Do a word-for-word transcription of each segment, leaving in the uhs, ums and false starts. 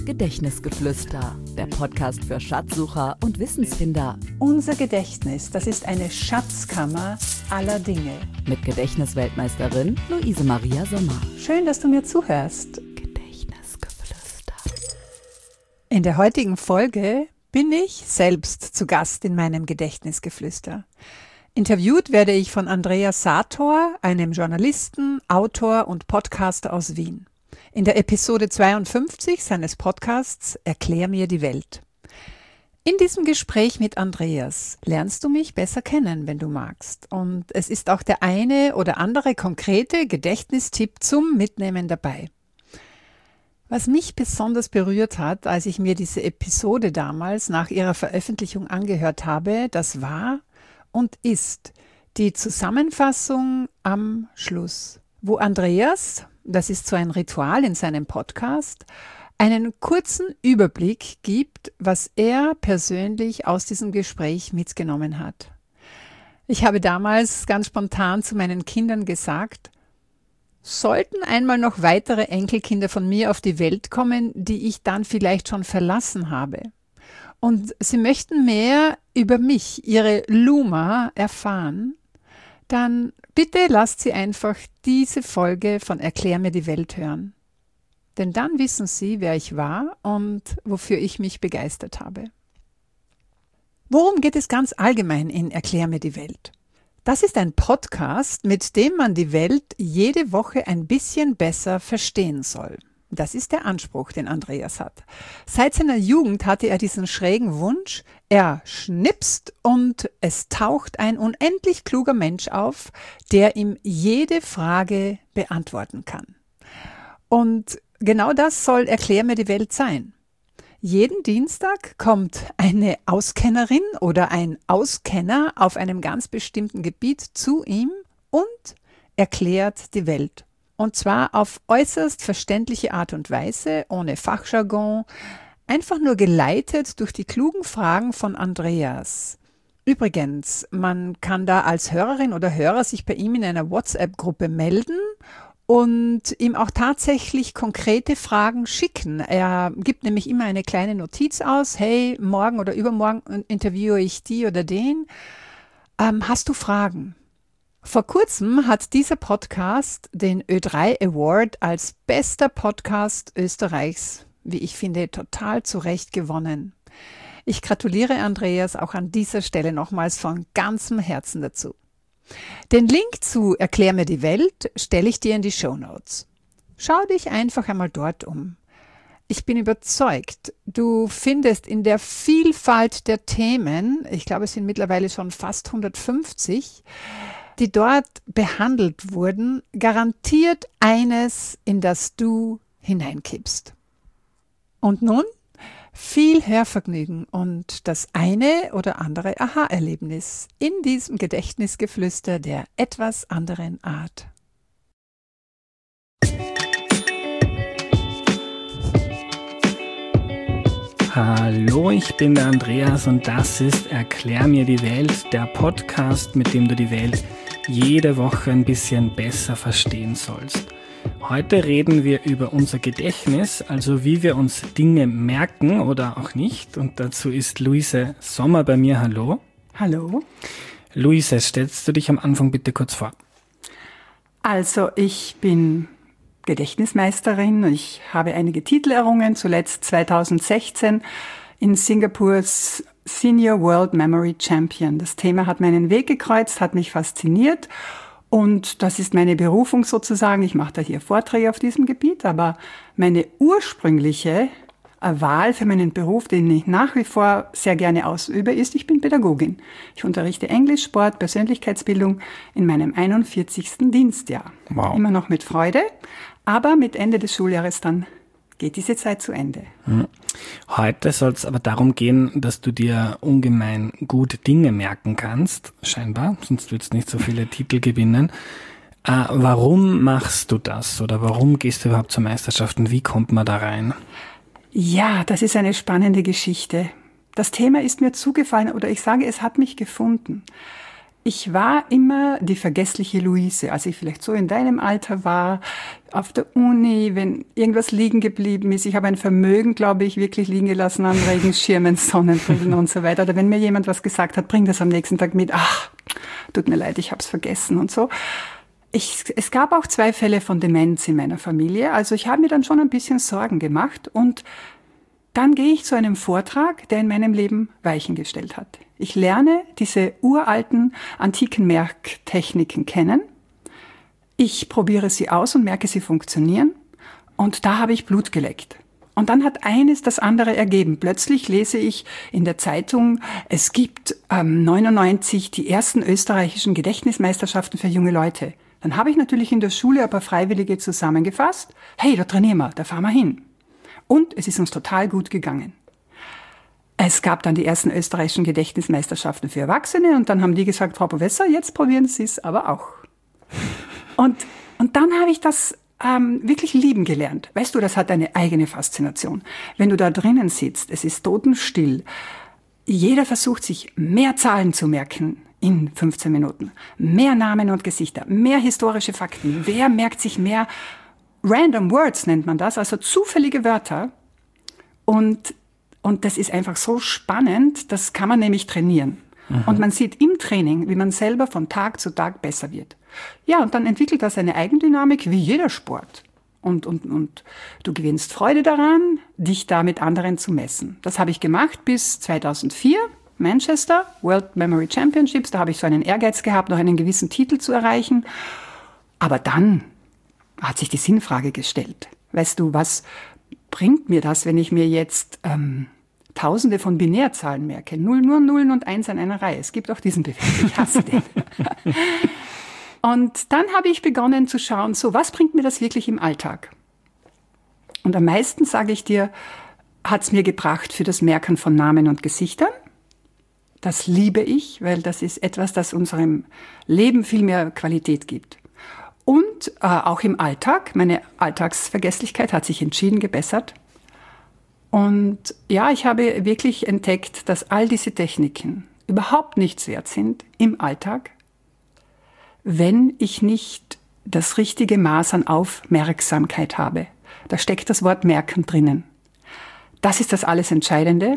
Gedächtnisgeflüster, der Podcast für Schatzsucher und Wissensfinder. Unser Gedächtnis, das ist eine Schatzkammer aller Dinge. Mit Gedächtnisweltmeisterin Luise Maria Sommer. Schön, dass du mir zuhörst. Gedächtnisgeflüster. In der heutigen Folge bin ich selbst zu Gast in meinem Gedächtnisgeflüster. Interviewt werde ich von Andreas Sator, einem Journalisten, Autor und Podcaster aus Wien. In der Episode zweiundfünfzig seines Podcasts Erklär mir die Welt. In diesem Gespräch mit Andreas lernst du mich besser kennen, wenn du magst. Und es ist auch der eine oder andere konkrete Gedächtnistipp zum Mitnehmen dabei. Was mich besonders berührt hat, als ich mir diese Episode damals nach ihrer Veröffentlichung angehört habe, das war und ist die Zusammenfassung am Schluss, wo Andreas, das ist so ein Ritual in seinem Podcast, einen kurzen Überblick gibt, was er persönlich aus diesem Gespräch mitgenommen hat. Ich habe damals ganz spontan zu meinen Kindern gesagt, sollten einmal noch weitere Enkelkinder von mir auf die Welt kommen, die ich dann vielleicht schon verlassen habe, und sie möchten mehr über mich, ihre Luma, erfahren, dann bitte lasst sie einfach diese Folge von Erklär mir die Welt hören. Denn dann wissen sie, wer ich war und wofür ich mich begeistert habe. Worum geht es ganz allgemein in Erklär mir die Welt? Das ist ein Podcast, mit dem man die Welt jede Woche ein bisschen besser verstehen soll. Das ist der Anspruch, den Andreas hat. Seit seiner Jugend hatte er diesen schrägen Wunsch, er schnipst und es taucht ein unendlich kluger Mensch auf, der ihm jede Frage beantworten kann. Und genau das soll Erklär mir die Welt sein. Jeden Dienstag kommt eine Auskennerin oder ein Auskenner auf einem ganz bestimmten Gebiet zu ihm und erklärt die Welt. Und zwar auf äußerst verständliche Art und Weise, ohne Fachjargon, einfach nur geleitet durch die klugen Fragen von Andreas. Übrigens, man kann da als Hörerin oder Hörer sich bei ihm in einer WhatsApp-Gruppe melden und ihm auch tatsächlich konkrete Fragen schicken. Er gibt nämlich immer eine kleine Notiz aus, hey, morgen oder übermorgen interviewe ich die oder den. Ähm, hast du Fragen? Vor kurzem hat dieser Podcast den Ö drei Award als bester Podcast Österreichs, wie ich finde, total zu Recht gewonnen. Ich gratuliere Andreas auch an dieser Stelle nochmals von ganzem Herzen dazu. Den Link zu Erklär mir die Welt stelle ich dir in die Shownotes. Schau dich einfach einmal dort um. Ich bin überzeugt, du findest in der Vielfalt der Themen, ich glaube es sind mittlerweile schon fast hundertfünfzig, die dort behandelt wurden, garantiert eines, in das du hineinkippst. Und nun viel Hörvergnügen und das eine oder andere Aha-Erlebnis in diesem Gedächtnisgeflüster der etwas anderen Art. Hallo, ich bin der Andreas und das ist Erklär mir die Welt, der Podcast, mit dem du die Welt jede Woche ein bisschen besser verstehen sollst. Heute reden wir über unser Gedächtnis, also wie wir uns Dinge merken oder auch nicht. Und dazu ist Luise Sommer bei mir. Hallo. Hallo. Luise, stellst du dich am Anfang bitte kurz vor? Also ich bin Gedächtnismeisterin. Ich habe einige Titel errungen, zuletzt zweitausendsechzehn in Singapurs Senior World Memory Champion. Das Thema hat meinen Weg gekreuzt, hat mich fasziniert und das ist meine Berufung sozusagen. Ich mache da hier Vorträge auf diesem Gebiet, aber meine ursprüngliche Wahl für meinen Beruf, den ich nach wie vor sehr gerne ausübe, ist, ich bin Pädagogin. Ich unterrichte Englisch, Sport, Persönlichkeitsbildung in meinem einundvierzigsten Dienstjahr. Wow. Immer noch mit Freude, aber mit Ende des Schuljahres dann geht diese Zeit zu Ende. Heute soll es aber darum gehen, dass du dir ungemein gut Dinge merken kannst, scheinbar, sonst würdest du nicht so viele Titel gewinnen. Äh, warum machst du das oder warum gehst du überhaupt zur Meisterschaft und wie kommt man da rein? Ja, das ist eine spannende Geschichte. Das Thema ist mir zugefallen oder ich sage, es hat mich gefunden. ich war immer die vergessliche Luise, als ich vielleicht so in deinem Alter war, auf der Uni, wenn irgendwas liegen geblieben ist. Ich habe ein Vermögen, glaube ich, wirklich liegen gelassen an Regenschirmen, Sonnenbrillen und so weiter. Oder wenn mir jemand was gesagt hat, bring das am nächsten Tag mit. Ach, tut mir leid, ich habe es vergessen und so. Ich, es gab auch zwei Fälle von Demenz in meiner Familie. Also ich habe mir dann schon ein bisschen Sorgen gemacht. Und dann gehe ich zu einem Vortrag, der in meinem Leben Weichen gestellt hat. Ich lerne diese uralten, antiken Merktechniken kennen. Ich probiere sie aus und merke, sie funktionieren. Und da habe ich Blut geleckt. Und dann hat eines das andere ergeben. Plötzlich lese ich in der Zeitung, es gibt ähm, neunundneunzig die ersten österreichischen Gedächtnismeisterschaften für junge Leute. Dann habe ich natürlich in der Schule ein paar Freiwillige zusammengefasst. Hey, da trainieren wir, da fahren wir hin. Und es ist uns total gut gegangen. Es gab dann die ersten österreichischen Gedächtnismeisterschaften für Erwachsene und dann haben die gesagt, Frau Professor, jetzt probieren Sie es aber auch. Und, und dann habe ich das ähm, wirklich lieben gelernt. Weißt du, das hat eine eigene Faszination. Wenn du da drinnen sitzt, es ist totenstill. Jeder versucht sich mehr Zahlen zu merken in fünfzehn Minuten. Mehr Namen und Gesichter, mehr historische Fakten. Wer merkt sich mehr Random Words nennt man das, also zufällige Wörter. Und, und das ist einfach so spannend, das kann man nämlich trainieren. Mhm. Und man sieht im Training, wie man selber von Tag zu Tag besser wird. Ja, und dann entwickelt das eine Eigendynamik wie jeder Sport. Und, und, und du gewinnst Freude daran, dich da mit anderen zu messen. Das habe ich gemacht bis zweitausendvier, Manchester, World Memory Championships. Da habe ich so einen Ehrgeiz gehabt, noch einen gewissen Titel zu erreichen. Aber dann hat sich die Sinnfrage gestellt. Weißt du, was bringt mir das, wenn ich mir jetzt ähm, Tausende von Binärzahlen merke? Null, nur Nullen und Eins an einer Reihe. Es gibt auch diesen Begriff. Ich hasse den. Und dann habe ich begonnen zu schauen, so, was bringt mir das wirklich im Alltag? Und am meisten, sage ich dir, hat es mir gebracht für das Merken von Namen und Gesichtern. Das liebe ich, weil das ist etwas, das unserem Leben viel mehr Qualität gibt. Und äh, auch im Alltag, meine Alltagsvergesslichkeit hat sich entschieden gebessert. Und ja, ich habe wirklich entdeckt, dass all diese Techniken überhaupt nichts wert sind im Alltag, wenn ich nicht das richtige Maß an Aufmerksamkeit habe. Da steckt das Wort Merken drinnen. Das ist das alles Entscheidende.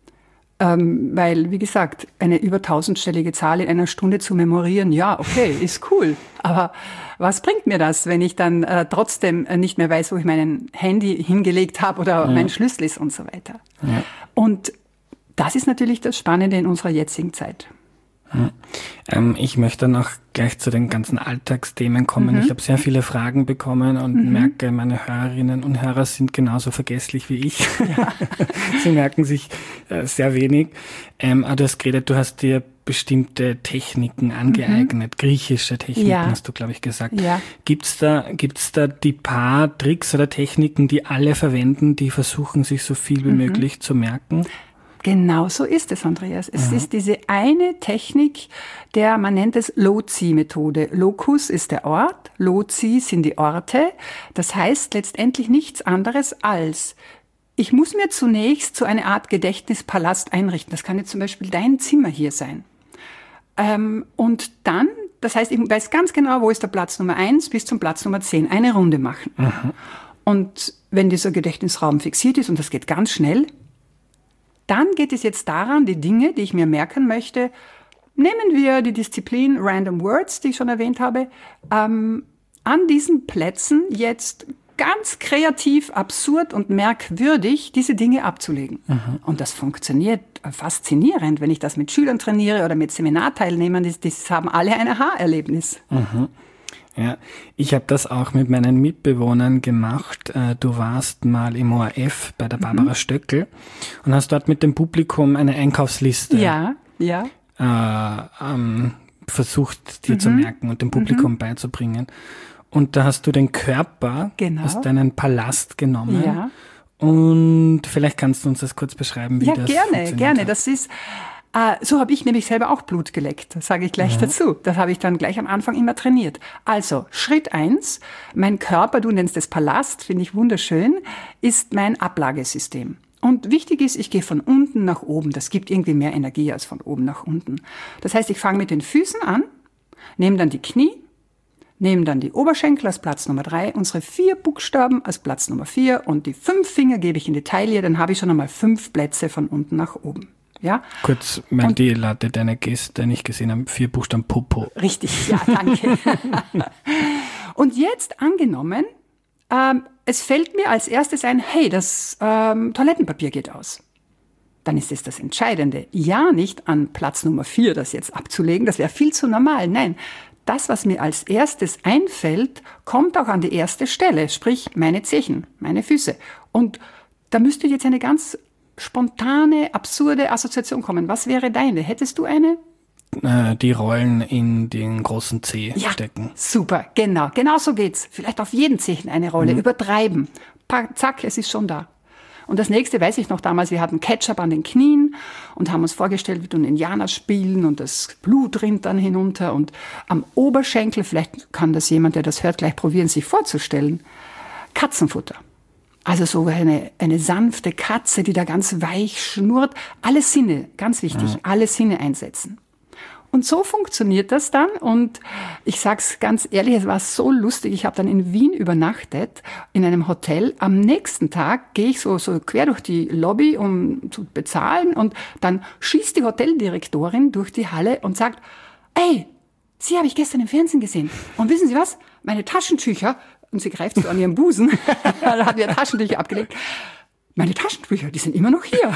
Ähm, weil, wie gesagt, eine über tausendstellige Zahl in einer Stunde zu memorieren, ja, okay, ist cool. Aber was bringt mir das, wenn ich dann äh, trotzdem nicht mehr weiß, wo ich mein Handy hingelegt habe oder ja. mein Schlüssel ist und so weiter. Ja. Und das ist natürlich das Spannende in unserer jetzigen Zeit. Ja. Ähm, ich möchte noch gleich zu den ganzen Alltagsthemen kommen. Mhm. Ich habe sehr viele Fragen bekommen und mhm. merke, meine Hörerinnen und Hörer sind genauso vergesslich wie ich. Ja. Sie merken sich äh, sehr wenig. Ähm, aber du hast geredet, du hast dir bestimmte Techniken angeeignet, mhm. griechische Techniken, ja. hast du, glaube ich, gesagt. Ja. Gibt's da, gibt's da die paar Tricks oder Techniken, die alle verwenden, die versuchen, sich so viel wie mhm. möglich zu merken? Genau so ist es, Andreas. Es ja. ist diese eine Technik, der man nennt es Loci-Methode. Locus ist der Ort, Loci sind die Orte. Das heißt letztendlich nichts anderes als, ich muss mir zunächst so eine Art Gedächtnispalast einrichten. Das kann jetzt zum Beispiel dein Zimmer hier sein. Ähm, und dann, das heißt, ich weiß ganz genau, wo ist der Platz Nummer eins bis zum Platz Nummer zehn. Eine Runde machen. Mhm. Und wenn dieser Gedächtnisraum fixiert ist, und das geht ganz schnell, dann geht es jetzt daran, die Dinge, die ich mir merken möchte, nehmen wir die Disziplin Random Words, die ich schon erwähnt habe, ähm, an diesen Plätzen jetzt ganz kreativ, absurd und merkwürdig diese Dinge abzulegen. Mhm. Und das funktioniert faszinierend, wenn ich das mit Schülern trainiere oder mit Seminarteilnehmern, die, die haben alle ein Aha-Erlebnis. Mhm. Ja, ich habe das auch mit meinen Mitbewohnern gemacht. Du warst mal im O R F bei der Barbara mhm. Stöckel und hast dort mit dem Publikum eine Einkaufsliste ja, ja. Äh, ähm, versucht dir mhm. zu merken und dem Publikum mhm. beizubringen. Und da hast du den Körper genau. aus deinem Palast genommen. Ja. Und vielleicht kannst du uns das kurz beschreiben, wie ja, das gerne, funktioniert gerne. hat. Das ist Äh, so habe ich nämlich selber auch Blut geleckt, sage ich gleich ja. dazu. Das habe ich dann gleich am Anfang immer trainiert. Also, Schritt eins, mein Körper, du nennst es Palast, finde ich wunderschön, ist mein Ablagesystem. Und wichtig ist, ich gehe von unten nach oben. Das gibt irgendwie mehr Energie als von oben nach unten. Das heißt, ich fange mit den Füßen an, nehme dann die Knie, nehme dann die Oberschenkel als Platz Nummer drei, unsere vier Buchstaben als Platz Nummer vier und die fünf Finger gebe ich in die Taille, dann habe ich schon einmal fünf Plätze von unten nach oben. Ja? Kurz, mein die Latte, deine Gäste nicht gesehen haben, vier Buchstaben Popo. Richtig, ja, danke. Und jetzt angenommen, ähm, es fällt mir als erstes ein, hey, das ähm, Toilettenpapier geht aus. Dann ist es das Entscheidende. Ja, nicht an Platz Nummer vier das jetzt abzulegen, das wäre viel zu normal. Nein, das, was mir als erstes einfällt, kommt auch an die erste Stelle, sprich meine Zehen, meine Füße. Und da müsste jetzt eine ganz spontane, absurde Assoziation kommen. Was wäre deine? Hättest du eine? Äh, die Rollen in den großen Zeh ja, stecken. Super, genau. Genau so geht's. Vielleicht auf jeden Zehen eine Rolle. Mhm. Übertreiben. Pack, zack, es ist schon da. Und das nächste weiß ich noch damals, wir hatten Ketchup an den Knien und haben uns vorgestellt, wie du einen Indianer spielen und das Blut rinnt dann hinunter und am Oberschenkel, vielleicht kann das jemand, der das hört, gleich probieren, sich vorzustellen, Katzenfutter. Also so eine, eine sanfte Katze, die da ganz weich schnurrt. Alle Sinne, ganz wichtig, ja. alle Sinne einsetzen. Und so funktioniert das dann. Und ich sag's ganz ehrlich, es war so lustig. Ich habe dann in Wien übernachtet, in einem Hotel. Am nächsten Tag gehe ich so, so quer durch die Lobby, um zu bezahlen. Und dann schießt die Hoteldirektorin durch die Halle und sagt, ey, Sie habe ich gestern im Fernsehen gesehen. Und wissen Sie was? Meine Taschentücher, und sie greift so an ihren Busen, da hat wir Taschentücher abgelegt. Meine Taschentücher, die sind immer noch hier.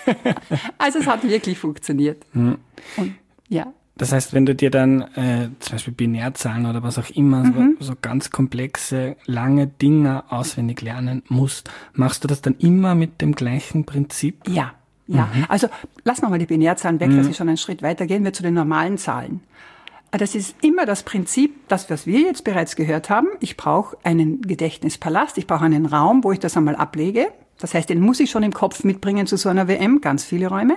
Also es hat wirklich funktioniert. Mhm. Und, ja. Das heißt, wenn du dir dann äh, zum Beispiel Binärzahlen oder was auch immer, mhm. so, so ganz komplexe, lange Dinge auswendig lernen musst, machst du das dann immer mit dem gleichen Prinzip? Ja, ja. Mhm. Also lassen wir mal die Binärzahlen weg, mhm. dass wir schon einen Schritt weiter gehen wir zu den normalen Zahlen. Das ist immer das Prinzip, das, was wir jetzt bereits gehört haben. Ich brauche einen Gedächtnispalast, ich brauche einen Raum, wo ich das einmal ablege. Das heißt, den muss ich schon im Kopf mitbringen zu so einer W M, ganz viele Räume.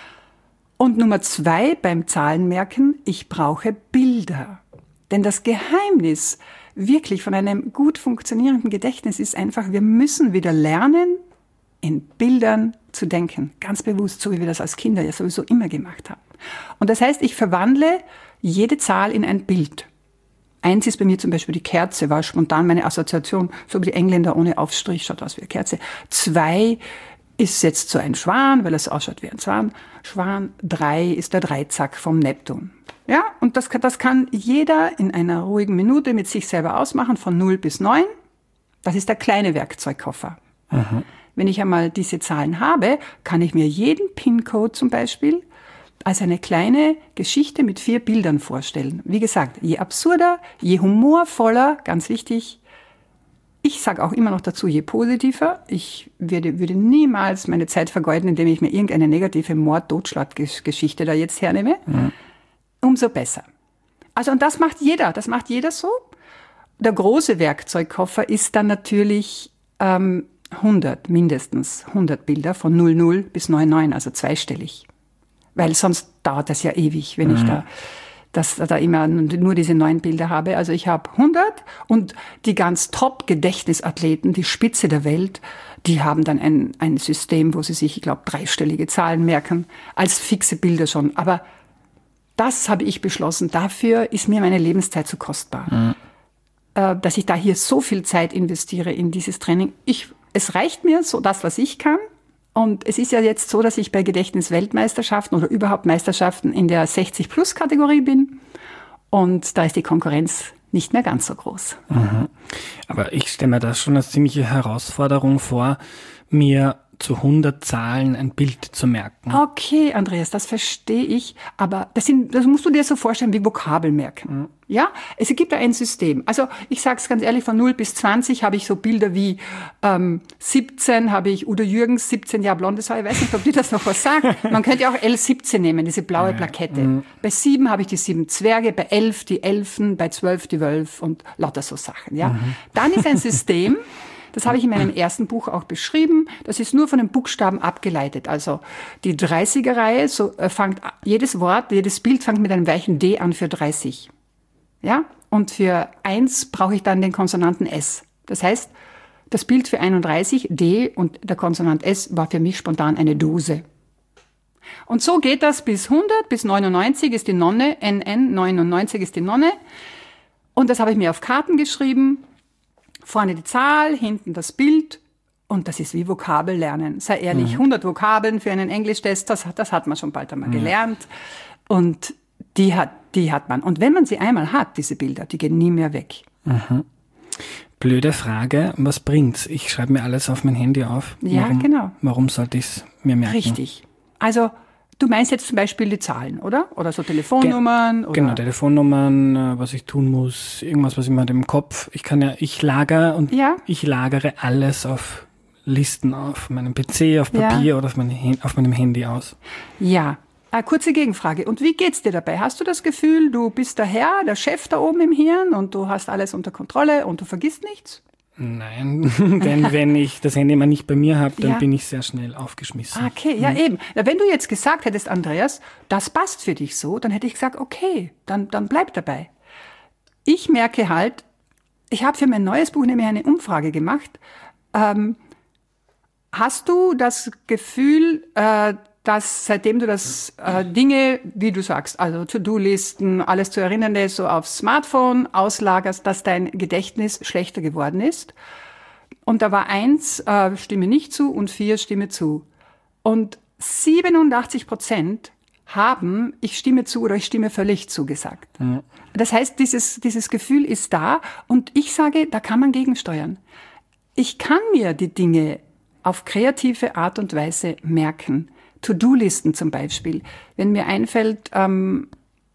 Und Nummer zwei beim Zahlenmerken, ich brauche Bilder. Denn das Geheimnis wirklich von einem gut funktionierenden Gedächtnis ist einfach, wir müssen wieder lernen, in Bildern zu denken. Ganz bewusst, so wie wir das als Kinder ja sowieso immer gemacht haben. Und das heißt, ich verwandle jede Zahl in ein Bild. Eins ist bei mir zum Beispiel die Kerze, war spontan meine Assoziation, so wie die Engländer ohne Aufstrich, schaut aus wie eine Kerze. Zwei ist jetzt so ein Schwan, weil es ausschaut wie ein Schwan. Schwan. Drei ist der Dreizack vom Neptun. Ja, und das, das kann jeder in einer ruhigen Minute mit sich selber ausmachen, von null bis neun. Das ist der kleine Werkzeugkoffer. Mhm. Wenn ich einmal diese Zahlen habe, kann ich mir jeden PIN-Code zum Beispiel als eine kleine Geschichte mit vier Bildern vorstellen. Wie gesagt, je absurder, je humorvoller, ganz wichtig. Ich sage auch immer noch dazu, je positiver. Ich würde, würde niemals meine Zeit vergeuden, indem ich mir irgendeine negative Mord-Totschlag-Geschichte da jetzt hernehme. Mhm. Umso besser. Also, und das macht jeder. Das macht jeder so. Der große Werkzeugkoffer ist dann natürlich ähm, hundert, mindestens hundert Bilder von null null bis neun neun, also zweistellig. Weil sonst dauert das ja ewig, wenn mhm. ich da, das, da immer nur diese neun Bilder habe. Also ich habe hundert und die ganz Top-Gedächtnisathleten, die Spitze der Welt, die haben dann ein, ein System, wo sie sich, ich glaube, dreistellige Zahlen merken, als fixe Bilder schon. Aber das habe ich beschlossen. Dafür ist mir meine Lebenszeit zu kostbar. Mhm. Äh, dass ich da hier so viel Zeit investiere in dieses Training. Ich, es reicht mir so das, was ich kann. Und es ist ja jetzt so, dass ich bei Gedächtnis-Weltmeisterschaften oder überhaupt Meisterschaften in der sechzig-Plus-Kategorie bin. Und da ist die Konkurrenz nicht mehr ganz so groß. Mhm. Aber ich stelle mir das schon als ziemliche Herausforderung vor, mir zu hundert Zahlen ein Bild zu merken. Okay, Andreas, das verstehe ich. Aber das, sind, das musst du dir so vorstellen wie Vokabel merken. Mhm. Ja, es gibt da ein System. Also ich sage es ganz ehrlich, von null bis zwanzig habe ich so Bilder wie ähm, siebzehn habe ich Udo Jürgens, siebzehn Jahre blondes Haar. Ich weiß nicht, ob dir das noch was sagt. Man könnte ja auch L siebzehn nehmen, diese blaue Plakette. Mhm. Bei sieben habe ich die sieben Zwerge, bei elf die Elfen, bei zwölf die Wölfe und lauter so Sachen. Ja, mhm. Dann ist ein System, das habe ich in meinem ersten Buch auch beschrieben. Das ist nur von den Buchstaben abgeleitet. Also die dreißiger-Reihe, so äh, fängt jedes Wort, jedes Bild fängt mit einem weichen D an für dreißig. Ja? Und für eins brauche ich dann den Konsonanten S. Das heißt, Das Bild für einunddreißig, D und der Konsonant S, war für mich spontan eine Dose. Und so geht das bis hundert, bis neunundneunzig ist die Nonne, N N, neunundneunzig ist die Nonne. Und das habe ich mir auf Karten geschrieben. Vorne die Zahl, hinten das Bild. Und das ist wie Vokabel lernen. Sei ehrlich, mhm. hundert Vokabeln für einen Englischtest, das, das hat man schon bald einmal mhm. gelernt. Und die hat, die hat man. Und wenn man sie einmal hat, diese Bilder, die gehen nie mehr weg. Mhm. Blöde Frage, was bringt's? Ich schreibe mir alles auf mein Handy auf. Ja, warum, genau. Warum sollte ich es mir merken? Richtig. Also du meinst jetzt zum Beispiel die Zahlen, oder? Oder so Telefonnummern? Ge- oder? Genau, Telefonnummern, was ich tun muss, irgendwas, was ich mir im Kopf. Ich kann ja, ich lagere und ja. ich lagere alles auf Listen, auf meinem P C, auf Papier ja. oder auf, meine, auf meinem Handy aus. Ja. Eine kurze Gegenfrage. Und wie geht's dir dabei? Hast du das Gefühl, du bist der Herr, der Chef da oben im Hirn und du hast alles unter Kontrolle und du vergisst nichts? Nein, denn wenn ich das Handy mal nicht bei mir habe, dann ja. bin ich sehr schnell aufgeschmissen. Okay, ja, mhm. eben. Ja, wenn du jetzt gesagt hättest, Andreas, das passt für dich so, dann hätte ich gesagt, okay, dann, dann bleib dabei. Ich merke halt, ich habe für mein neues Buch nämlich eine Umfrage gemacht. Ähm, hast du das Gefühl, äh, dass seitdem du das äh, Dinge, wie du sagst, also To-Do-Listen, alles zu Erinnernde so aufs Smartphone auslagerst, dass dein Gedächtnis schlechter geworden ist? Und da war eins, äh, stimme nicht zu und vier, stimme zu. Und siebenundachtzig Prozent haben, ich stimme zu oder ich stimme völlig zu gesagt. Mhm. Das heißt, dieses, dieses Gefühl ist da und ich sage, da kann man gegensteuern. Ich kann mir die Dinge auf kreative Art und Weise merken. To-Do-Listen zum Beispiel. Wenn mir einfällt, ähm,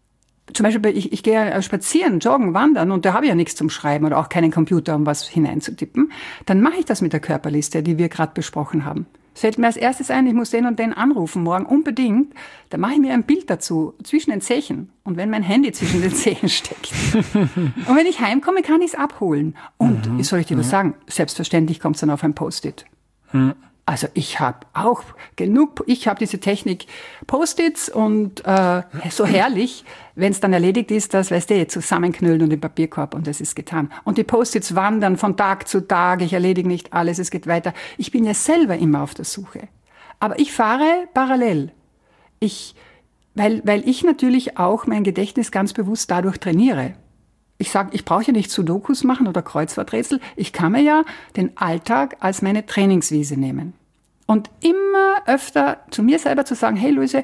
zum Beispiel, ich, ich gehe spazieren, joggen, wandern und da habe ich ja nichts zum Schreiben oder auch keinen Computer, um was hineinzutippen, dann mache ich das mit der Körperliste, die wir gerade besprochen haben. Es fällt mir als erstes ein, ich muss den und den anrufen morgen unbedingt, dann mache ich mir ein Bild dazu, zwischen den Zehen. Und wenn mein Handy zwischen den Zehen steckt. Und wenn ich heimkomme, kann ich es abholen. Und, mhm. soll ich dir was sagen, selbstverständlich kommt es dann auf ein Post-it. Mhm. Also ich habe auch genug, ich habe diese Technik Post-its und äh, so herrlich, wenn es dann erledigt ist, das, weißt du, zusammenknüllen und im Papierkorb und das ist getan. Und die Post-its wandern von Tag zu Tag, ich erledige nicht alles, es geht weiter. Ich bin ja selber immer auf der Suche. Aber ich fahre parallel. Ich, weil, weil ich natürlich auch mein Gedächtnis ganz bewusst dadurch trainiere. Ich sage, ich brauche ja nicht Sudokus machen oder Kreuzworträtsel. Ich kann mir ja den Alltag als meine Trainingswiese nehmen. Und immer öfter zu mir selber zu sagen, hey Luise,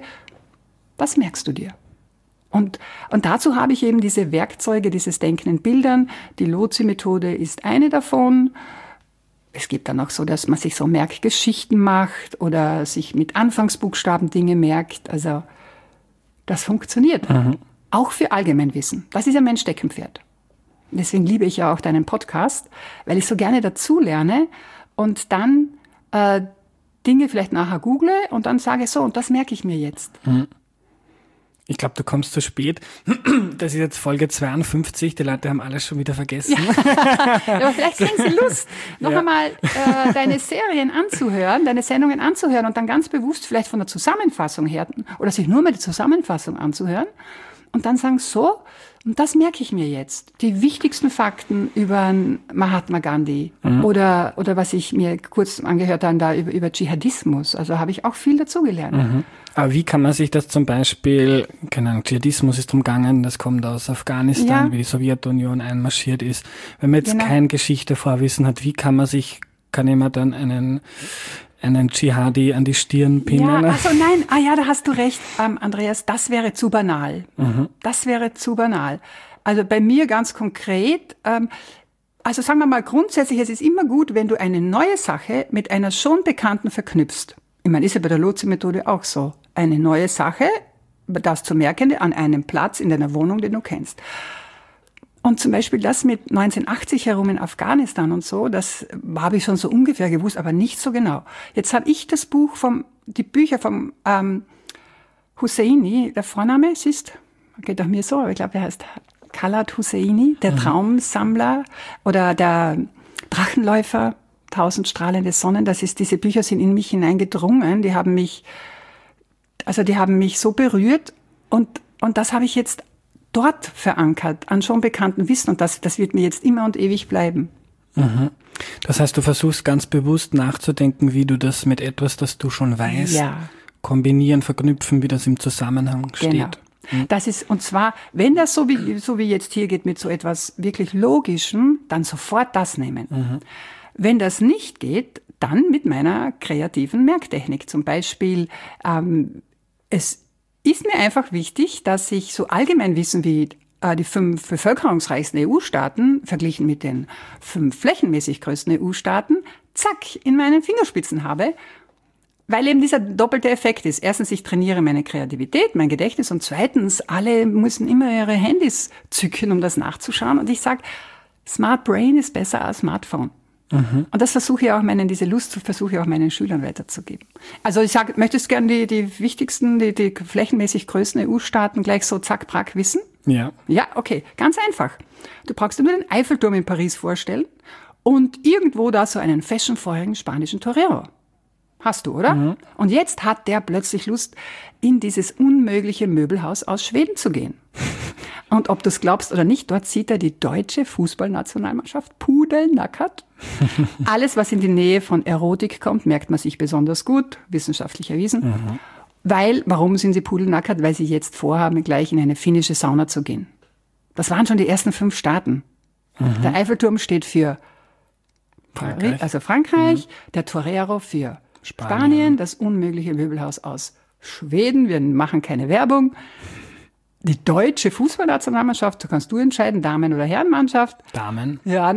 was merkst du dir? Und, und dazu habe ich eben diese Werkzeuge, dieses Denken in Bildern. Die Lotzi-Methode ist eine davon. Es gibt dann auch so, dass man sich so Merkgeschichten macht oder sich mit Anfangsbuchstaben Dinge merkt. Also das funktioniert. Mhm. Auch für Allgemeinwissen. Das ist ja mein Steckenpferd. Deswegen liebe ich ja auch deinen Podcast, weil ich so gerne dazu lerne und dann äh, Dinge vielleicht nachher google und dann sage so, und das merke ich mir jetzt. Ich glaube, du kommst zu spät. Das ist jetzt Folge zweiundfünfzig, die Leute haben alles schon wieder vergessen. Ja, aber vielleicht kriegen sie Lust, noch ja. einmal äh, deine Serien anzuhören, deine Sendungen anzuhören und dann ganz bewusst vielleicht von der Zusammenfassung her oder sich nur mit der Zusammenfassung anzuhören. Und dann sagen so, und das merke ich mir jetzt, die wichtigsten Fakten über Mahatma Gandhi mhm. oder, oder was ich mir kurz angehört habe, da über, über Dschihadismus. Also habe ich auch viel dazugelernt. Mhm. Aber wie kann man sich das zum Beispiel, keine Ahnung, Dschihadismus ist umgangen, das kommt aus Afghanistan, ja. wie die Sowjetunion einmarschiert ist. Wenn man jetzt genau. kein Geschichtevorwissen hat, wie kann man sich, kann jemand dann einen... einen Dschihadi an die Stirn pinnen. Ja, also nein, ah ja, da hast du recht, ähm, Andreas, das wäre zu banal. Mhm. Das wäre zu banal. Also bei mir ganz konkret, ähm, also sagen wir mal grundsätzlich, es ist immer gut, wenn du eine neue Sache mit einer schon bekannten verknüpfst. Ich meine, ist ja bei der Lotzi-Methode auch so. Eine neue Sache, das zu merken, an einem Platz in deiner Wohnung, den du kennst. Und zum Beispiel das mit neunzehnhundertachtzig herum in Afghanistan und so, das habe ich schon so ungefähr gewusst, aber nicht so genau. Jetzt habe ich das Buch vom, die Bücher vom ähm, Husseini, der Vorname, es ist, geht auch mir so, aber ich glaube, er heißt Khaled Hosseini, der mhm. Traumsammler oder der Drachenläufer, Tausend strahlende Sonnen. Das ist, diese Bücher sind in mich hineingedrungen, die haben mich, also die haben mich so berührt und, und das habe ich jetzt dort verankert, an schon bekannten Wissen. Und das, das wird mir jetzt immer und ewig bleiben. Mhm. Das heißt, du versuchst ganz bewusst nachzudenken, wie du das mit etwas, das du schon weißt, Ja. kombinieren, verknüpfen, wie das im Zusammenhang steht. Genau. Das ist, und zwar, wenn das so wie, so wie jetzt hier geht mit so etwas wirklich Logischem, dann sofort das nehmen. Mhm. Wenn das nicht geht, dann mit meiner kreativen Merktechnik. Zum Beispiel, ähm, es ist mir einfach wichtig, dass ich so Allgemeinwissen wie äh, die fünf bevölkerungsreichsten E U-Staaten verglichen mit den fünf flächenmäßig größten E U-Staaten, zack, in meinen Fingerspitzen habe. Weil eben dieser doppelte Effekt ist. Erstens, ich trainiere meine Kreativität, mein Gedächtnis und zweitens, alle müssen immer ihre Handys zücken, um das nachzuschauen. Und ich sage, Smart Brain ist besser als Smartphone. Mhm. Und das versuche ich auch meinen, diese Lust versuche ich auch meinen Schülern weiterzugeben. Also ich sage, möchtest du gerne die, die wichtigsten, die, die flächenmäßig größten E U-Staaten gleich so zack, brack wissen? Ja. Ja, okay, ganz einfach. Du brauchst dir nur den Eiffelturm in Paris vorstellen und irgendwo da so einen fashionvorherigen spanischen Torero. Hast du, oder? Mhm. Und jetzt hat der plötzlich Lust, in dieses unmögliche Möbelhaus aus Schweden zu gehen. Und ob du es glaubst oder nicht, dort sieht er die deutsche Fußballnationalmannschaft pudelnackert. Alles, was in die Nähe von Erotik kommt, merkt man sich besonders gut, wissenschaftlich erwiesen. Mhm. Weil, warum sind sie pudelnackert? Weil sie jetzt vorhaben, gleich in eine finnische Sauna zu gehen. Das waren schon die ersten fünf Staaten. Mhm. Der Eiffelturm steht für Frankreich, also Frankreich, mhm. der Torero für Spanien. Spanien, das unmögliche Möbelhaus aus Schweden. Wir machen keine Werbung. Die deutsche Fußballnationalmannschaft, da kannst du entscheiden, Damen- oder Herrenmannschaft. Damen. Ja.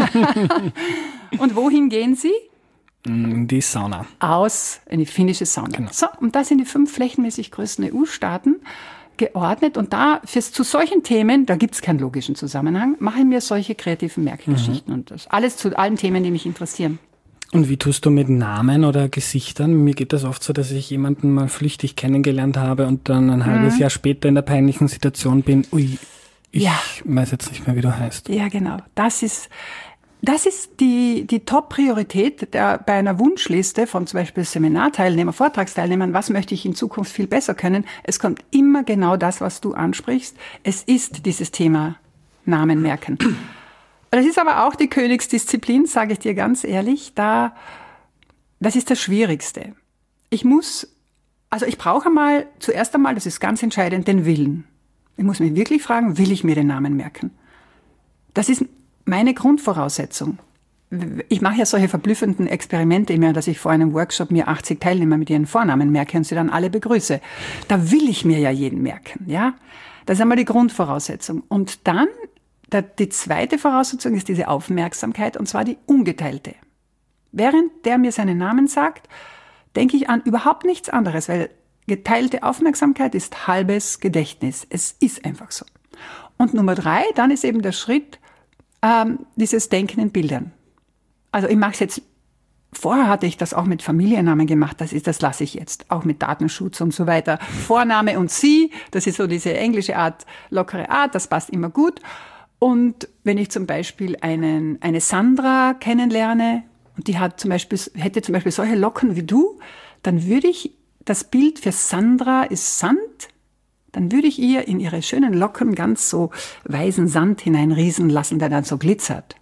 Und wohin gehen sie? In die Sauna. Aus, in die finnische Sauna. Genau. So, und das sind die fünf flächenmäßig größten E U-Staaten geordnet. Und da, fürs, zu solchen Themen, da gibt es keinen logischen Zusammenhang, mache ich mir solche kreativen Merkgeschichten. Mhm. Und das alles zu allen Themen, die mich interessieren. Und wie tust du mit Namen oder Gesichtern? Mir geht das oft so, dass ich jemanden mal flüchtig kennengelernt habe und dann ein mhm. halbes Jahr später in der peinlichen Situation bin, ui, ich ja. weiß jetzt nicht mehr, wie du heißt. Ja, genau. Das ist, das ist die, die Top-Priorität der, bei einer Wunschliste von zum Beispiel Seminarteilnehmern, Vortragsteilnehmern. Was möchte ich in Zukunft viel besser können? Es kommt immer genau das, was du ansprichst. Es ist dieses Thema Namen merken. Das ist aber auch die Königsdisziplin, sage ich dir ganz ehrlich. Da, das ist das Schwierigste. Ich muss, also ich brauche einmal, zuerst einmal, das ist ganz entscheidend, den Willen. Ich muss mich wirklich fragen, will ich mir den Namen merken? Das ist meine Grundvoraussetzung. Ich mache ja solche verblüffenden Experimente immer, dass ich vor einem Workshop mir achtzig Teilnehmer mit ihren Vornamen merke und sie dann alle begrüße. Da will ich mir ja jeden merken, ja? Das ist einmal die Grundvoraussetzung. Und dann die zweite Voraussetzung ist diese Aufmerksamkeit, und zwar die ungeteilte. Während der mir seinen Namen sagt, denke ich an überhaupt nichts anderes, weil geteilte Aufmerksamkeit ist halbes Gedächtnis. Es ist einfach so. Und Nummer drei, dann ist eben der Schritt, ähm, dieses Denken in Bildern. Also ich mache es jetzt, vorher hatte ich das auch mit Familiennamen gemacht, das ist, das lasse ich jetzt, auch mit Datenschutz und so weiter. Vorname und Sie, das ist so diese englische Art, lockere Art, das passt immer gut. Und wenn ich zum Beispiel einen, eine Sandra kennenlerne und die hat zum Beispiel, hätte zum Beispiel solche Locken wie du, dann würde ich, das Bild für Sandra ist Sand, dann würde ich ihr in ihre schönen Locken ganz so weißen Sand hineinrieseln lassen, der dann so glitzert.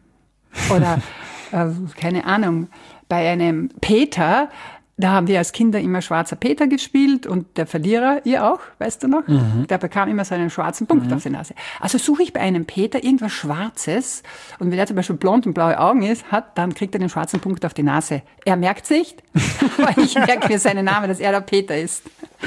Oder, äh, keine Ahnung, bei einem Peter, da haben wir als Kinder immer Schwarzer Peter gespielt und der Verlierer, ihr auch, weißt du noch? Mhm. Der bekam immer so einen schwarzen Punkt mhm. auf die Nase. Also suche ich bei einem Peter irgendwas Schwarzes und wenn er zum Beispiel blond und blaue Augen ist, hat, dann kriegt er den schwarzen Punkt auf die Nase. Er merkt es nicht, aber ich merke mir seinen Namen, dass er der Peter ist.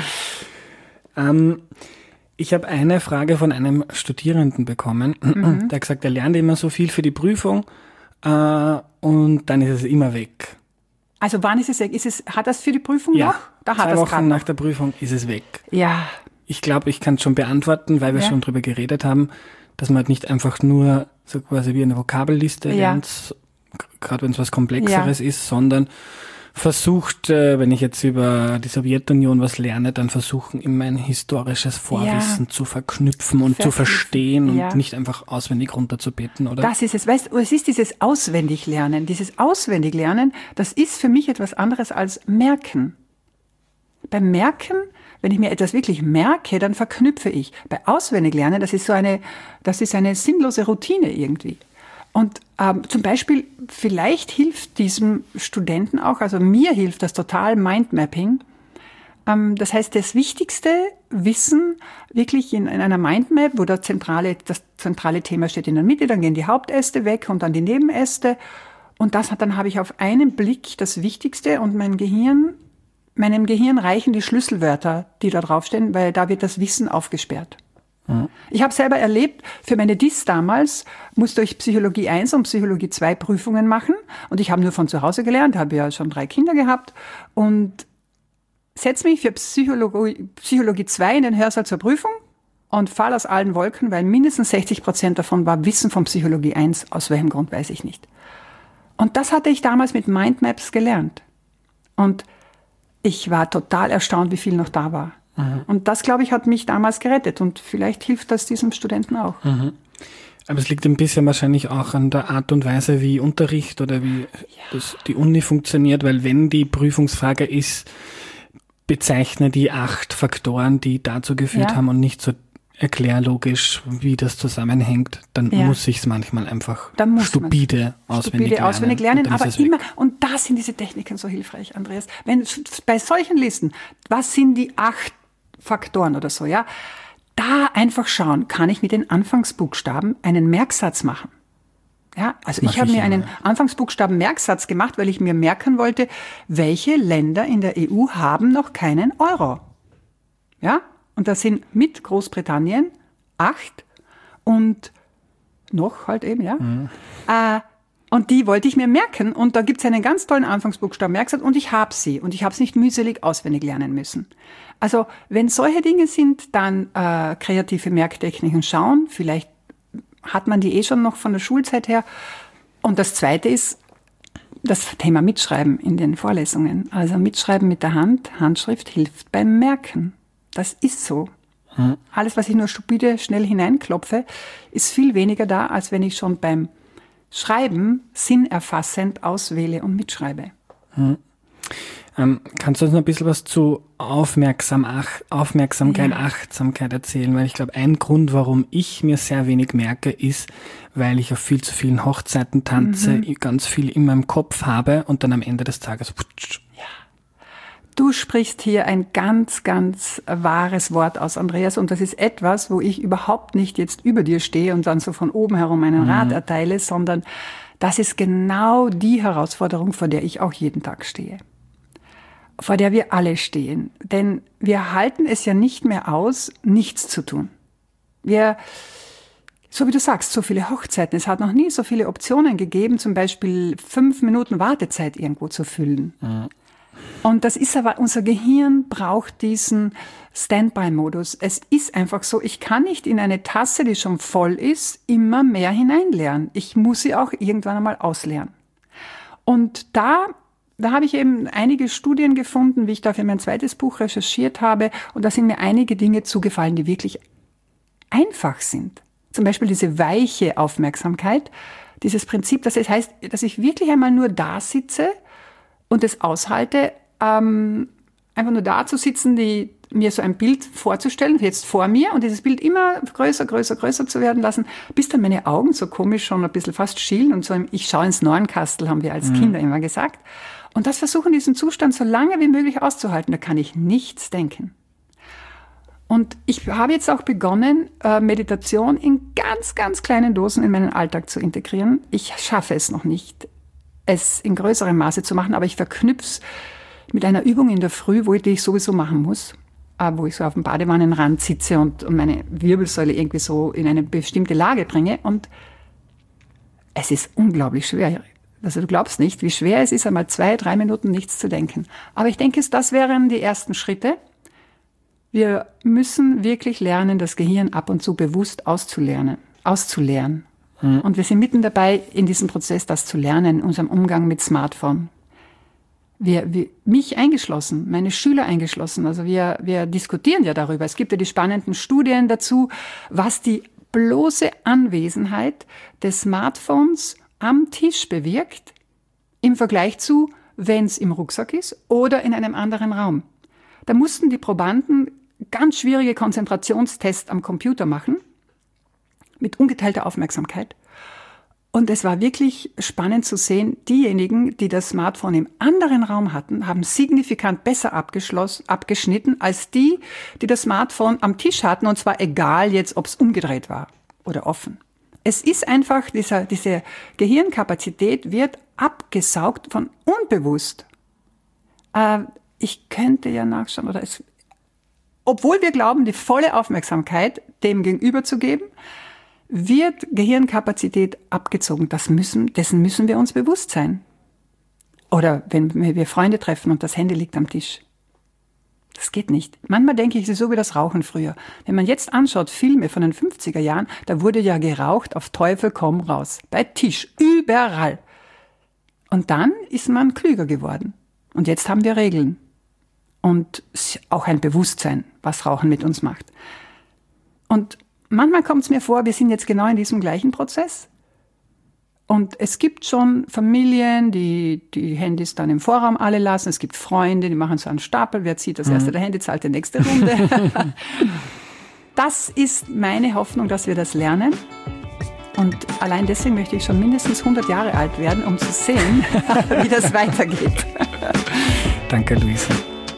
Ähm, ich habe eine Frage von einem Studierenden bekommen, mhm. der hat gesagt, er lernt immer so viel für die Prüfung äh, und dann ist es immer weg. Also wann ist es weg? Ist es, hat das für die Prüfung ja, noch? Da hat zwei das Wochen noch. nach der Prüfung ist es weg. Ja. Ich glaube, ich kann es schon beantworten, weil wir ja. schon drüber geredet haben, dass man halt nicht einfach nur so quasi wie eine Vokabelliste ja. lernt, gerade wenn es was Komplexeres ja. ist, sondern versucht, äh, wenn ich jetzt über die Sowjetunion was lerne, dann versuchen, immer ein historisches Vorwissen ja. zu verknüpfen und Verknüpfen. zu verstehen ja. und nicht einfach auswendig runterzubeten, oder? Das ist es. Weißt du, es ist dieses Auswendiglernen. Dieses Auswendiglernen, das ist für mich etwas anderes als Merken. Beim Merken, wenn ich mir etwas wirklich merke, dann verknüpfe ich. Bei Auswendiglernen, das ist so eine, das ist eine sinnlose Routine irgendwie. Und ähm, zum Beispiel, vielleicht hilft diesem Studenten auch, also mir hilft das total Mindmapping. Ähm, das heißt, das wichtigste Wissen wirklich in, in einer Mindmap, wo das zentrale, das zentrale Thema steht in der Mitte, dann gehen die Hauptäste weg und dann die Nebenäste. Und das hat, dann habe ich auf einen Blick das Wichtigste und mein Gehirn, meinem Gehirn reichen die Schlüsselwörter, die da draufstehen, weil da wird das Wissen aufgesperrt. Mhm. Ich habe selber erlebt, für meine D I S damals musste ich Psychologie eins und Psychologie zwei Prüfungen machen und ich habe nur von zu Hause gelernt, habe ja schon drei Kinder gehabt und setze mich für Psychologie, Psychologie zwei in den Hörsaal zur Prüfung und falle aus allen Wolken, weil mindestens sechzig Prozent davon war Wissen von Psychologie eins, aus welchem Grund weiß ich nicht. Und das hatte ich damals mit Mindmaps gelernt. Und ich war total erstaunt, wie viel noch da war. Mhm. Und das, glaube ich, hat mich damals gerettet. Und vielleicht hilft das diesem Studenten auch. Mhm. Aber es liegt ein bisschen wahrscheinlich auch an der Art und Weise, wie Unterricht oder wie ja. das, die Uni funktioniert. Weil wenn die Prüfungsfrage ist, bezeichne die acht Faktoren, die dazu geführt ja. haben und nicht so erklärlogisch, wie das zusammenhängt, dann ja. muss ich es manchmal einfach stupide auswendig stupide auswendig lernen. lernen aber immer, und da sind diese Techniken so hilfreich, Andreas. Wenn bei solchen Listen, was sind die acht Faktoren oder so, ja, da einfach schauen, kann ich mit den Anfangsbuchstaben einen Merksatz machen. Ja, also ich habe mir einen Anfangsbuchstaben-Merksatz gemacht, weil ich mir merken wollte, welche Länder in der E U haben noch keinen Euro. Ja, und das sind mit Großbritannien acht und noch halt eben, ja. Mhm. Äh, und die wollte ich mir merken. Und da gibt es einen ganz tollen Anfangsbuchstaben Merksatz und ich habe sie. Und ich habe es nicht mühselig auswendig lernen müssen. Also wenn solche Dinge sind, dann äh, kreative Merktechniken schauen. Vielleicht hat man die eh schon noch von der Schulzeit her. Und das Zweite ist das Thema Mitschreiben in den Vorlesungen. Also Mitschreiben mit der Hand, Handschrift hilft beim Merken. Das ist so. Hm. Alles, was ich nur stupide schnell hineinklopfe, ist viel weniger da, als wenn ich schon beim Schreiben sinnerfassend auswähle und mitschreibe. Hm. Ähm, kannst du uns noch ein bisschen was zu Aufmerksam, Ach, Aufmerksamkeit, ja. Achtsamkeit erzählen? Weil ich glaube, ein Grund, warum ich mir sehr wenig merke, ist, weil ich auf viel zu vielen Hochzeiten tanze, mhm. ganz viel in meinem Kopf habe und dann am Ende des Tages... Putsch, ja. Du sprichst hier ein ganz, ganz wahres Wort aus, Andreas, und das ist etwas, wo ich überhaupt nicht jetzt über dir stehe und dann so von oben herum einen mhm. Rat erteile, sondern das ist genau die Herausforderung, vor der ich auch jeden Tag stehe. Vor der wir alle stehen. Denn wir halten es ja nicht mehr aus, nichts zu tun. Wir, so wie du sagst, so viele Hochzeiten. Es hat noch nie so viele Optionen gegeben, zum Beispiel fünf Minuten Wartezeit irgendwo zu füllen. Mhm. Und das ist aber, unser Gehirn braucht diesen Standby-Modus. Es ist einfach so, ich kann nicht in eine Tasse, die schon voll ist, immer mehr hineinleeren. Ich muss sie auch irgendwann einmal ausleeren. Und da, da habe ich eben einige Studien gefunden, wie ich da für mein zweites Buch recherchiert habe. Und da sind mir einige Dinge zugefallen, die wirklich einfach sind. Zum Beispiel diese weiche Aufmerksamkeit, dieses Prinzip, das heißt, dass ich wirklich einmal nur da sitze und es aushalte, ähm, einfach nur da zu sitzen, die, mir so ein Bild vorzustellen, jetzt vor mir, und dieses Bild immer größer, größer, größer zu werden lassen, bis dann meine Augen so komisch schon ein bisschen fast schielen und so, im, ich schaue ins Nornkastel, haben wir als mhm. Kinder immer gesagt. Und das versuchen, diesen Zustand so lange wie möglich auszuhalten, da kann ich nichts denken. Und ich habe jetzt auch begonnen, Meditation in ganz, ganz kleinen Dosen in meinen Alltag zu integrieren. Ich schaffe es noch nicht, es in größerem Maße zu machen, aber ich verknüpfe es mit einer Übung in der Früh, wo ich, die ich sowieso machen muss, wo ich so auf dem Badewannenrand sitze und, und meine Wirbelsäule irgendwie so in eine bestimmte Lage bringe. Und es ist unglaublich schwer. Also du glaubst nicht, wie schwer es ist, einmal zwei, drei Minuten nichts zu denken. Aber ich denke, das wären die ersten Schritte. Wir müssen wirklich lernen, das Gehirn ab und zu bewusst auszulernen, auszulernen. Mhm. Und wir sind mitten dabei, in diesem Prozess das zu lernen, in unserem Umgang mit Smartphone. Wir, wir, mich eingeschlossen, meine Schüler eingeschlossen. Also wir, wir diskutieren ja darüber. Es gibt ja die spannenden Studien dazu, was die bloße Anwesenheit des Smartphones am Tisch bewirkt, im Vergleich zu, wenn es im Rucksack ist oder in einem anderen Raum. Da mussten die Probanden ganz schwierige Konzentrationstests am Computer machen, mit ungeteilter Aufmerksamkeit. Und es war wirklich spannend zu sehen, diejenigen, die das Smartphone im anderen Raum hatten, haben signifikant besser abgeschlossen, abgeschnitten als die, die das Smartphone am Tisch hatten, und zwar egal jetzt, ob es umgedreht war oder offen. Es ist einfach, dieser, diese Gehirnkapazität wird abgesaugt von unbewusst. Äh, ich könnte ja nachschauen, oder es, obwohl wir glauben, die volle Aufmerksamkeit dem Gegenüber zu geben, wird Gehirnkapazität abgezogen. Das müssen, dessen müssen wir uns bewusst sein. Oder wenn wir Freunde treffen und das Handy liegt am Tisch. Das geht nicht. Manchmal denke ich, es ist so wie das Rauchen früher. Wenn man jetzt anschaut, Filme von den fünfziger Jahren, da wurde ja geraucht auf Teufel komm raus. Bei Tisch, überall. Und dann ist man klüger geworden. Und jetzt haben wir Regeln. Und auch ein Bewusstsein, was Rauchen mit uns macht. Und manchmal kommt es mir vor, wir sind jetzt genau in diesem gleichen Prozess. Und es gibt schon Familien, die die Handys dann im Vorraum alle lassen. Es gibt Freunde, die machen so einen Stapel. Wer zieht das erste mhm. der Handy, zahlt die nächste Runde. Das ist meine Hoffnung, dass wir das lernen. Und allein deswegen möchte ich schon mindestens hundert Jahre alt werden, um zu sehen, wie das weitergeht. Danke, Luise.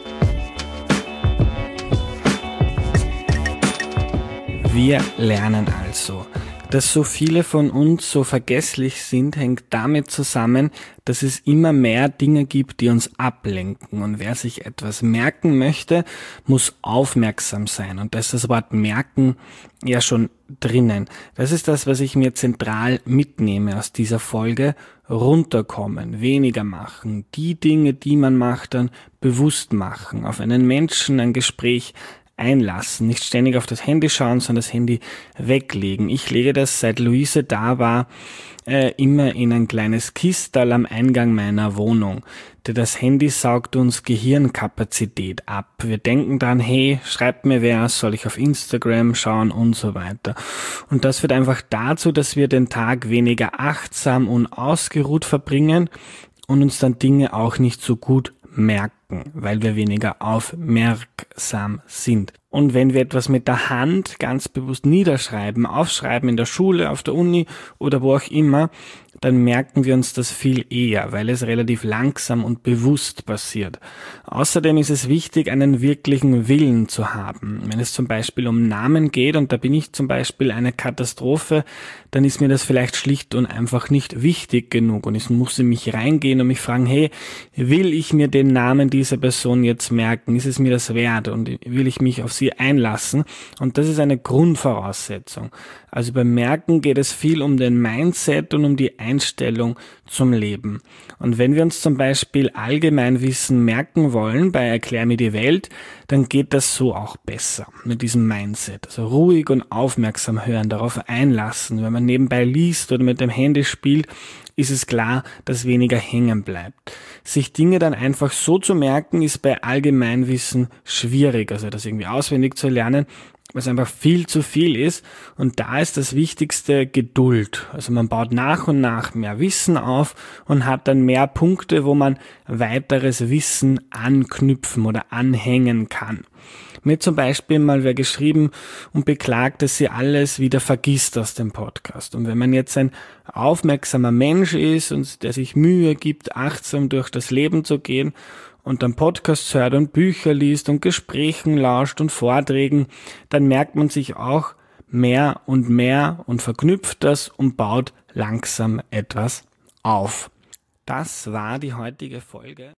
Wir lernen also. Dass so viele von uns so vergesslich sind, hängt damit zusammen, dass es immer mehr Dinge gibt, die uns ablenken. Und wer sich etwas merken möchte, muss aufmerksam sein. Und da ist das Wort merken ja schon drinnen. Das ist das, was ich mir zentral mitnehme aus dieser Folge. Runterkommen, weniger machen, die Dinge, die man macht, dann bewusst machen, auf einen Menschen, ein Gespräch einlassen, nicht ständig auf das Handy schauen, sondern das Handy weglegen. Ich lege das, seit Luise da war, äh, immer in ein kleines Kistel am Eingang meiner Wohnung. Denn das Handy saugt uns Gehirnkapazität ab. Wir denken dran, hey, schreibt mir wer, soll ich auf Instagram schauen und so weiter. Und das führt einfach dazu, dass wir den Tag weniger achtsam und ausgeruht verbringen und uns dann Dinge auch nicht so gut merken, weil wir weniger aufmerksam sind. Und wenn wir etwas mit der Hand ganz bewusst niederschreiben, aufschreiben in der Schule, auf der Uni oder wo auch immer, dann merken wir uns das viel eher, weil es relativ langsam und bewusst passiert. Außerdem ist es wichtig, einen wirklichen Willen zu haben. Wenn es zum Beispiel um Namen geht, und da bin ich zum Beispiel eine Katastrophe, dann ist mir das vielleicht schlicht und einfach nicht wichtig genug. Und ich muss in mich reingehen und mich fragen, hey, will ich mir den Namen dieser Person jetzt merken? Ist es mir das wert? Und will ich mich auf sie einlassen? Und das ist eine Grundvoraussetzung. Also beim Merken geht es viel um den Mindset und um die Einstellung zum Leben. Und wenn wir uns zum Beispiel Allgemeinwissen merken wollen bei Erklär mir die Welt, dann geht das so auch besser mit diesem Mindset. Also ruhig und aufmerksam hören, darauf einlassen. Wenn man nebenbei liest oder mit dem Handy spielt, ist es klar, dass weniger hängen bleibt. Sich Dinge dann einfach so zu merken, ist bei Allgemeinwissen schwierig, also das irgendwie auswendig zu lernen, was einfach viel zu viel ist. Und da ist das Wichtigste Geduld. Also man baut nach und nach mehr Wissen auf und hat dann mehr Punkte, wo man weiteres Wissen anknüpfen oder anhängen kann. Mir zum Beispiel mal wer geschrieben und beklagt, dass sie alles wieder vergisst aus dem Podcast. Und wenn man jetzt ein aufmerksamer Mensch ist und der sich Mühe gibt, achtsam durch das Leben zu gehen und dann Podcasts hört und Bücher liest und Gesprächen lauscht und Vorträgen, dann merkt man sich auch mehr und mehr und verknüpft das und baut langsam etwas auf. Das war die heutige Folge.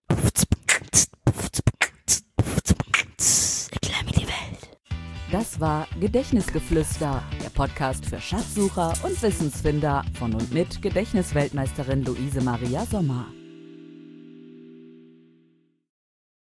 Erklär mir die Welt. Das war Gedächtnisgeflüster, der Podcast für Schatzsucher und Wissensfinder von und mit Gedächtnisweltmeisterin Luise Maria Sommer.